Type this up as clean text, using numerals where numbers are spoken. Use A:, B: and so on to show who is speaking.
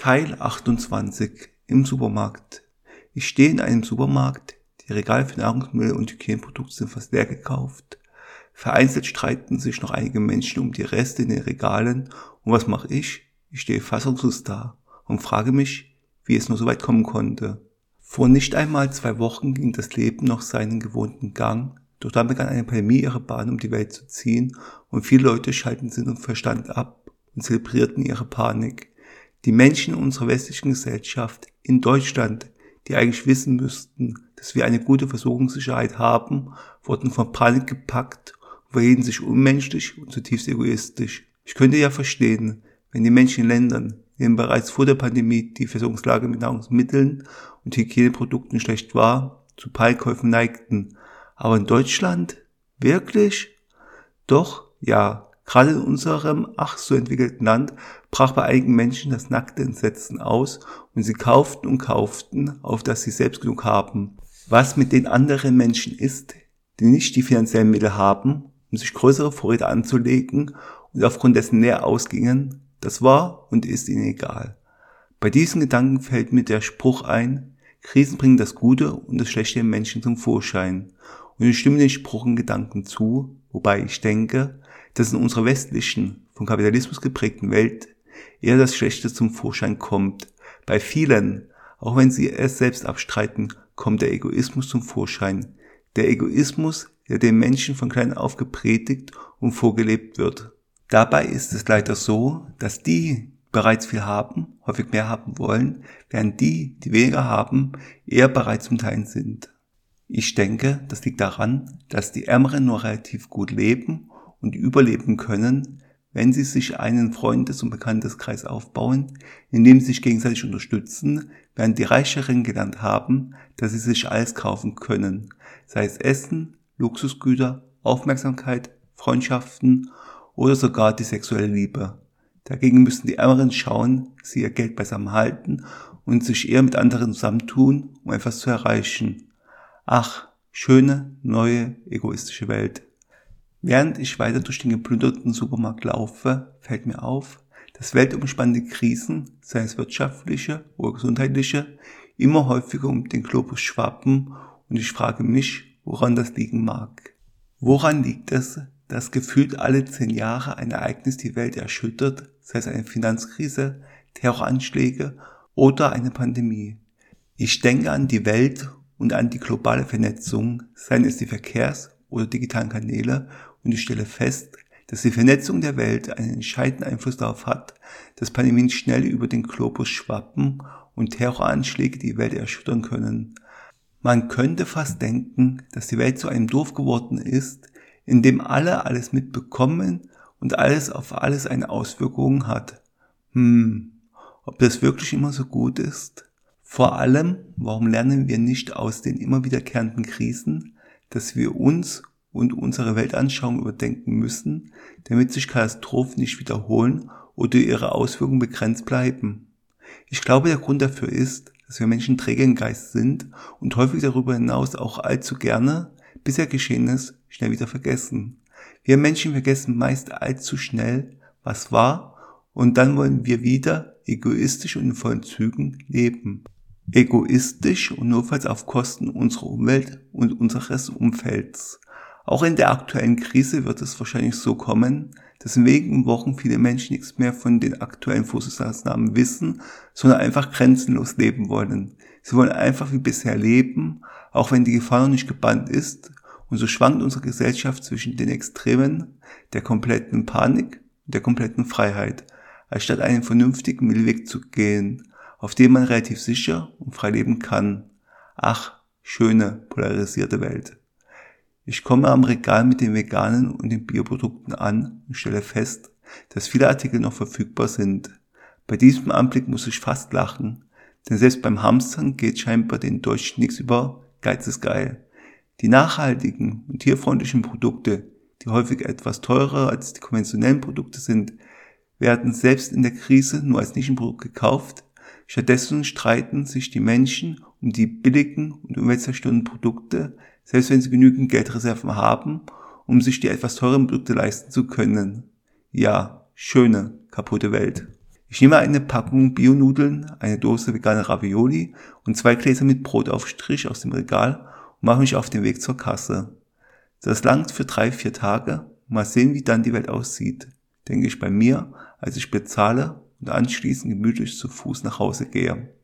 A: Teil 28 im Supermarkt. Ich stehe in einem Supermarkt, die Regale für Nahrungsmittel und Hygieneprodukte sind fast leer gekauft. Vereinzelt streiten sich noch einige Menschen um die Reste in den Regalen. Und was mache ich? Ich stehe fassungslos da und frage mich, wie es nur so weit kommen konnte. Vor nicht einmal 2 Wochen ging das Leben noch seinen gewohnten Gang, doch dann begann eine Pandemie ihre Bahn um die Welt zu ziehen und viele Leute schalten Sinn und Verstand ab und zelebrierten ihre Panik. Die Menschen in unserer westlichen Gesellschaft, in Deutschland, die eigentlich wissen müssten, dass wir eine gute Versorgungssicherheit haben, wurden von Panik gepackt und verhielten sich unmenschlich und zutiefst egoistisch. Ich könnte ja verstehen, wenn die Menschen in Ländern, in denen bereits vor der Pandemie die Versorgungslage mit Nahrungsmitteln und Hygieneprodukten schlecht war, zu Panikkäufen neigten. Aber in Deutschland? Wirklich? Doch, ja, gerade in unserem ach so entwickelten Land brach bei einigen Menschen das nackte Entsetzen aus und sie kauften und kauften, auf dass sie selbst genug haben. Was mit den anderen Menschen ist, die nicht die finanziellen Mittel haben, um sich größere Vorräte anzulegen und aufgrund dessen leer ausgingen, das war und ist ihnen egal. Bei diesen Gedanken fällt mir der Spruch ein, Krisen bringen das Gute und das Schlechte im Menschen zum Vorschein. Und ich stimme den Spruch in Gedanken zu, wobei ich denke, dass in unserer westlichen, vom Kapitalismus geprägten Welt eher das Schlechte zum Vorschein kommt. Bei vielen, auch wenn sie es selbst abstreiten, kommt der Egoismus zum Vorschein. Der Egoismus, der den Menschen von klein auf gepredigt und vorgelebt wird. Dabei ist es leider so, dass die bereits viel haben, häufig mehr haben wollen, während die weniger haben, eher bereit zum Teilen sind. Ich denke, das liegt daran, dass die Ärmeren nur relativ gut leben und überleben können, wenn sie sich einen Freundes- und Bekannteskreis aufbauen, in dem sie sich gegenseitig unterstützen, während die Reicheren gelernt haben, dass sie sich alles kaufen können, sei es Essen, Luxusgüter, Aufmerksamkeit, Freundschaften oder sogar die sexuelle Liebe. Dagegen müssen die Ärmeren schauen, dass sie ihr Geld beisammen halten und sich eher mit anderen zusammentun, um etwas zu erreichen. Ach, schöne, neue, egoistische Welt. Während ich weiter durch den geplünderten Supermarkt laufe, fällt mir auf, dass weltumspannende Krisen, sei es wirtschaftliche oder gesundheitliche, immer häufiger um den Globus schwappen und ich frage mich, woran das liegen mag. Woran liegt es, dass gefühlt alle 10 Jahre ein Ereignis die Welt erschüttert, sei es eine Finanzkrise, Terroranschläge oder eine Pandemie? Ich denke an die Welt und an die globale Vernetzung, seien es die Verkehrs- oder digitalen Kanäle, und ich stelle fest, dass die Vernetzung der Welt einen entscheidenden Einfluss darauf hat, dass Pandemien schnell über den Globus schwappen und Terroranschläge die Welt erschüttern können. Man könnte fast denken, dass die Welt zu einem Dorf geworden ist, in dem alle alles mitbekommen und alles auf alles eine Auswirkung hat. Ob das wirklich immer so gut ist? Vor allem, warum lernen wir nicht aus den immer wiederkehrenden Krisen, dass wir uns und unsere Weltanschauung überdenken müssen, damit sich Katastrophen nicht wiederholen oder ihre Auswirkungen begrenzt bleiben? Ich glaube, der Grund dafür ist, dass wir Menschen träge im Geist sind und häufig darüber hinaus auch allzu gerne bisher Geschehenes schnell wieder vergessen. Wir Menschen vergessen meist allzu schnell, was war, und dann wollen wir wieder egoistisch und in vollen Zügen leben. Egoistisch und notfalls auf Kosten unserer Umwelt und unseres Umfelds. Auch in der aktuellen Krise wird es wahrscheinlich so kommen, dass in wenigen Wochen viele Menschen nichts mehr von den aktuellen Vorsichtsmaßnahmen wissen, sondern einfach grenzenlos leben wollen. Sie wollen einfach wie bisher leben, auch wenn die Gefahr noch nicht gebannt ist, und so schwankt unsere Gesellschaft zwischen den Extremen der kompletten Panik und der kompletten Freiheit, anstatt einen vernünftigen Mittelweg zu gehen, auf dem man relativ sicher und frei leben kann. Ach, schöne, polarisierte Welt. Ich komme am Regal mit den veganen und den Bioprodukten an und stelle fest, dass viele Artikel noch verfügbar sind. Bei diesem Anblick muss ich fast lachen, denn selbst beim Hamstern geht scheinbar den Deutschen nichts über Geiz ist geil. Die nachhaltigen und tierfreundlichen Produkte, die häufig etwas teurer als die konventionellen Produkte sind, werden selbst in der Krise nur als Nischenprodukt gekauft. Stattdessen streiten sich die Menschen um die billigen und umweltzerstörenden Produkte, selbst wenn sie genügend Geldreserven haben, um sich die etwas teuren Produkte leisten zu können. Ja, schöne, kaputte Welt. Ich nehme eine Packung Bio-Nudeln, eine Dose vegane Ravioli und 2 Gläser mit Brotaufstrich aus dem Regal und mache mich auf den Weg zur Kasse. Das langt für 3-4 Tage. Mal sehen, wie dann die Welt aussieht, denke ich bei mir, als ich bezahle und anschließend gemütlich zu Fuß nach Hause gehe.